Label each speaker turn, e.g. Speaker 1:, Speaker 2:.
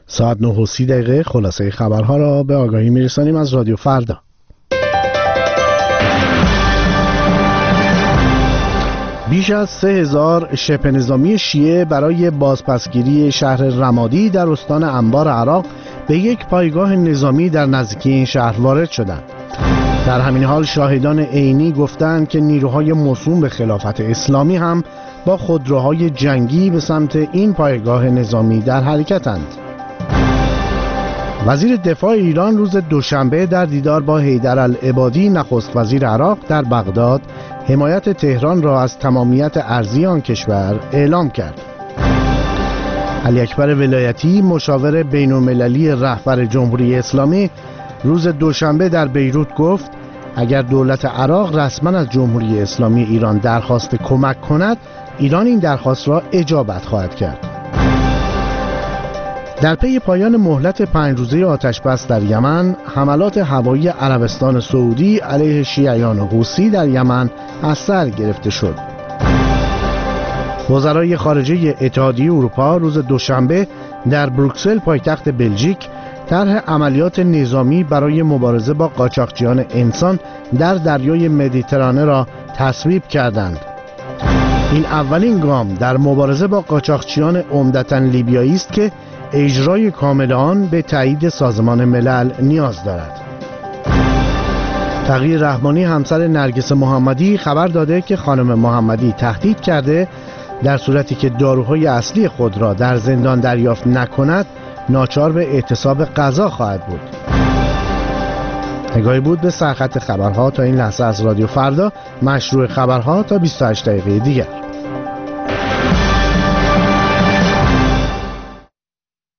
Speaker 1: ساعت 9:30 خلاصه خبرها را به آگاهی میرسانیم از رادیو فردا. بیش از 3000 شبه نظامی شیعه برای بازپسگیری شهر رمادی در استان انبار عراق به یک پایگاه نظامی در نزدیکی این شهر وارد شدند. در همین حال شاهدان عینی گفتند که نیروهای موسوم به خلافت اسلامی هم با خودروهای جنگی به سمت این پایگاه نظامی در حرکتند. وزیر دفاع ایران روز دوشنبه در دیدار با حیدر العبادی نخست وزیر عراق در بغداد حمایت تهران را از تمامیت ارضی آن کشور اعلام کرد. علی اکبر ولایتی مشاور بین‌المللی رهبر جمهوری اسلامی روز دوشنبه در بیروت گفت اگر دولت عراق رسما از جمهوری اسلامی ایران درخواست کمک کند، ایران این درخواست را اجابت خواهد کرد. در پی پایان مهلت 5 روزه آتش‌بس در یمن، حملات هوایی عربستان سعودی علیه شیعیان حوثی در یمن از سر گرفته شد. وزرای خارجه اتحادیه اروپا روز دوشنبه در بروکسل پایتخت بلژیک طرح عملیات نظامی برای مبارزه با قاچاقچیان انسان در دریای مدیترانه را تصویب کردند. این اولین گام در مبارزه با قاچاقچیان عمدتاً لیبیایی است که اجرای کامل آن به تایید سازمان ملل نیاز دارد. تغییر رحمانی همسر نرگس محمدی خبر داده که خانم محمدی تهدید کرده در صورتی که داروهای اصلی خود را در زندان دریافت نکند ناچار به اعتصاب غذا خواهد بود. نگاهی بود به سرخط خبرها تا این لحظه از رادیو فردا، مشروع خبرها تا 28 دقیقه دیگر.